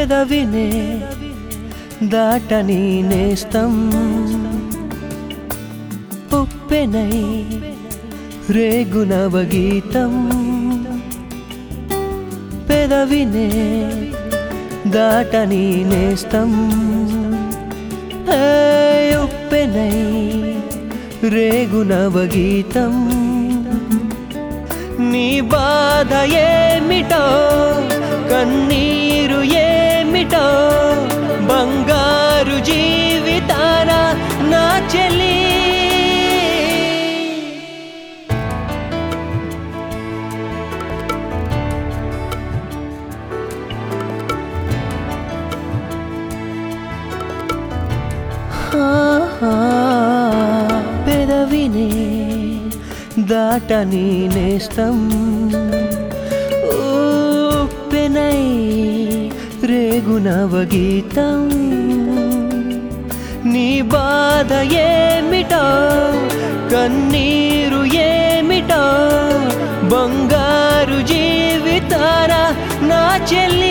పెదవినే దాటని నేస్తం ఉప్పెనై రేగునవ గీతం పెదవినే దాటని నేస్తం ఉప్పెనై రేగునవ గీతం నీ బాధ ఏమిటో కన్నీరు ఏమిటో బంగారు జీవితాన నా చెలి పెదవినే దాటని నేస్తం ఉప్పెనై రేగునవ గీతం నీ బాధ ఏమిటో కన్నీరు ఏమిటో బంగారు జీవితాన నా చెల్లి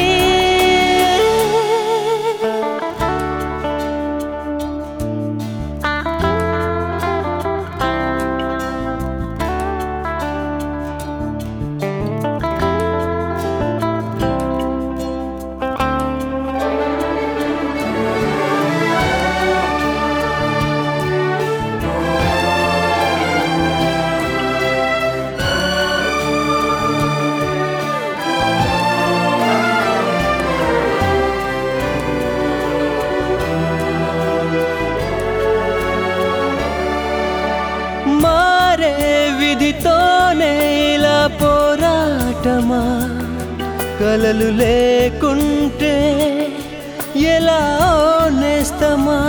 మారే విధితోనే ఇలా పోరాటమా కలలు లేకుంటే ఎలా నేస్తమా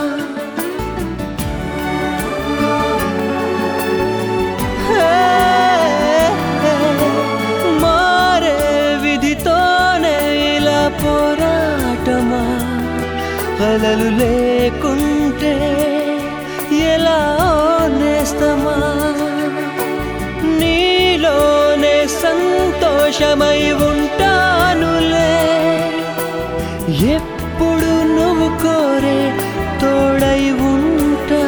మారే విధితోనే ఇలా పోరాటమా కలలు లేకుంటే ఎలా నేస్తమా నీలోనే సంతోషమై ఉంటానులే ఎప్పుడు నువ్వు కోరే తోడై ఉంటా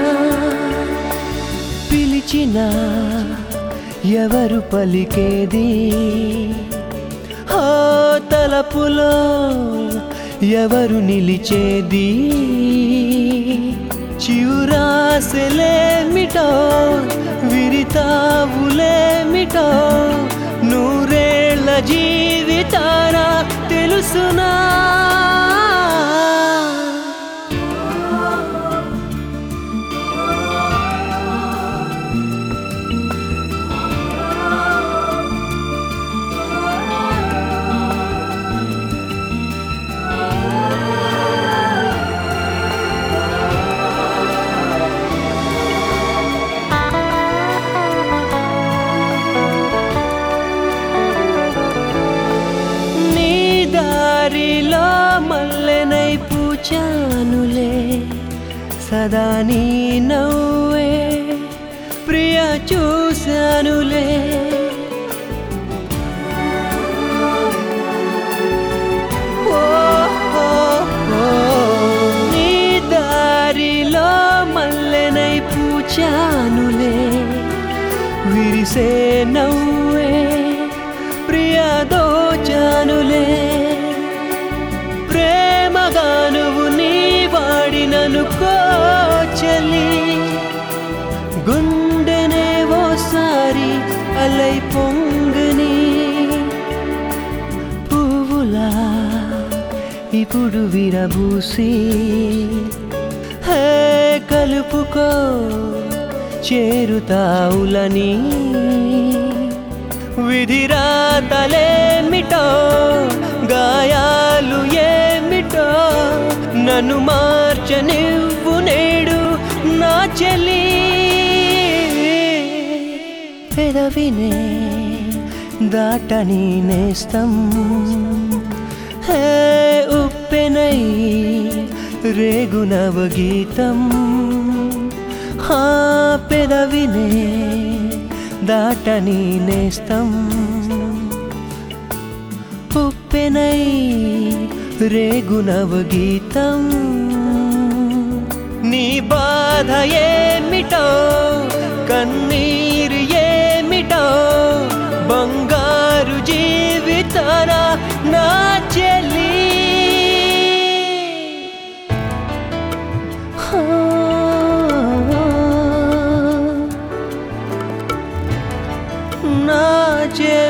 పిలిచినా ఎవరు పలికేది ఆ తలపులో ఎవరు నిలిచేది చివురాసలేమిటో విరితావులేమిటో నూరేళ్ల జీవితాన తెలుసునా దారిలో మల్లెనై పూచానులే సదా నీ నవ్వే ప్రియ చూశానులే నీ దారిలో మల్లెనై పూచానులే విరిసే నవ్వే ప్రియ దోచానులే ప్రేమగా నువ్వు నీ వాడిననుకో చెలి గుండెనే ఓసారి అలై పొంగని పువ్వులా ఇప్పుడు విరబూసి హే కలుపుకో చేరుతావులని విధిరాతలేమిటో గాయాలు ఏమిటో నన్ను మార్చనివ్వు నేడు నా చెలి పెదవినే దాటని నేస్తం హే ఉప్పెనై రేగునవ గీతం హా పెదవినే దాటని నేస్తం ఉప్పెనై రేగునవ గీతం నీ బాధ ఏమిటో కన్నీరు ఏమిటో బంగారు జీవితాన నా చెల్లి నా చెల్లి